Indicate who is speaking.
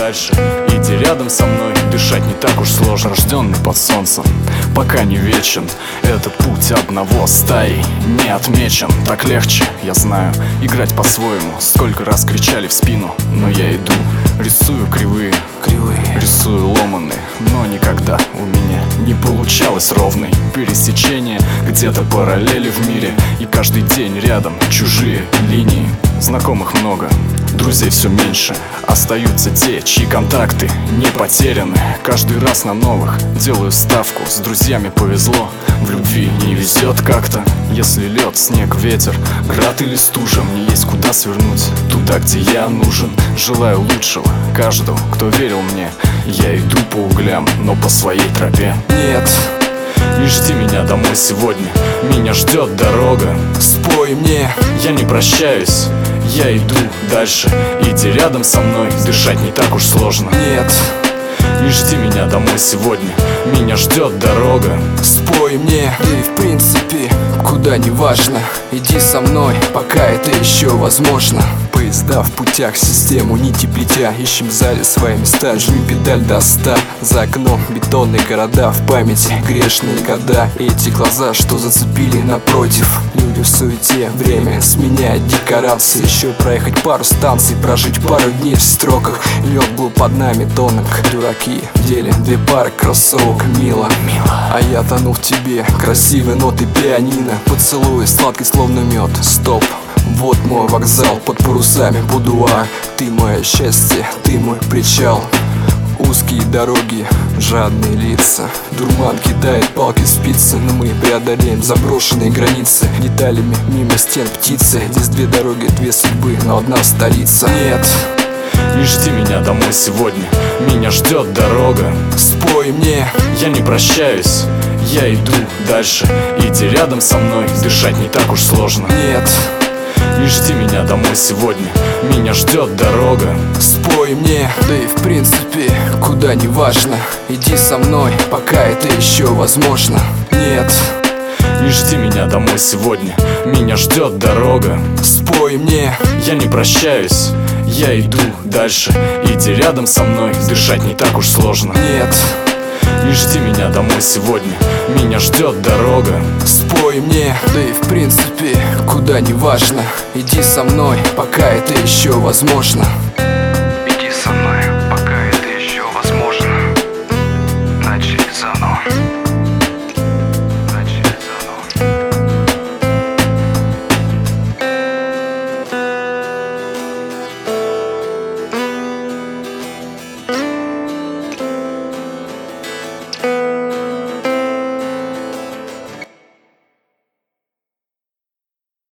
Speaker 1: дальше, иди рядом со мной. Дышать не так уж сложно, рожденный под солнцем, пока не вечен. Этот путь одного стаи не отмечен. Так легче, я знаю, играть по-своему. Сколько раз кричали в спину, но я иду. Рисую кривые, рисую ломаные, но никогда у меня не получалось ровной. Пересечение, где-то параллели в мире, и каждый день рядом чужие линии. Знакомых много, друзей все меньше. Остаются те, чьи контакты не потеряны. Каждый раз на новых делаю ставку. С друзьями повезло, в любви не везет как-то. Если лед, снег, ветер, град или стужа, мне есть куда свернуть, туда, где я нужен. Желаю лучшего каждому, кто верил мне. Я иду по углям, но по своей тропе.
Speaker 2: Нет,
Speaker 1: не жди меня домой сегодня, меня ждет дорога.
Speaker 2: спой мне,
Speaker 1: я не прощаюсь, я иду дальше, иди рядом со мной. Дышать не так уж сложно.
Speaker 2: Нет,
Speaker 1: не жди меня домой сегодня, меня ждет дорога.
Speaker 2: спой мне, да и в принципе куда не важно. Иди со мной, пока это еще возможно. Поезда в путях, систему нити плетя, ищем в зале свои места, жми педаль до 100. За окном бетонные города, в памяти грешные года. И эти глаза, что зацепили напротив. Люди в суете, время сменяет декорации. Еще проехать пару станций, прожить пару дней в строках. Лед был под нами тонок, дураки дели две пары кроссовок. Мило, а я тону в тебе, красивые ноты пианино. Поцелуй сладкий словно мед. Стоп, вот мой вокзал, под парусами будуар. Ты мое счастье, ты мой причал. Узкие дороги, жадные лица, дурман кидает палки спицы. Но мы преодолеем заброшенные границы. Деталями мимо стен птицы. Здесь две дороги, две судьбы, но одна столица. Нет,
Speaker 1: не жди меня домой сегодня, меня ждет дорога.
Speaker 2: спой мне,
Speaker 1: я не прощаюсь, я иду дальше, иди рядом со мной. Дышать не так уж сложно.
Speaker 2: нет,
Speaker 1: не жди меня домой сегодня, меня ждет дорога.
Speaker 2: спой мне, да и в принципе куда не важно. Иди со мной, пока это еще возможно. Нет,
Speaker 1: не жди меня домой сегодня, меня ждет дорога.
Speaker 2: спой мне,
Speaker 1: я не прощаюсь, я иду дальше, иди рядом со мной. Дышать не так уж сложно.
Speaker 2: нет,
Speaker 1: не жди меня домой сегодня, меня ждет дорога.
Speaker 2: спой мне, да и в принципе куда не важно. Иди со мной, пока это еще возможно.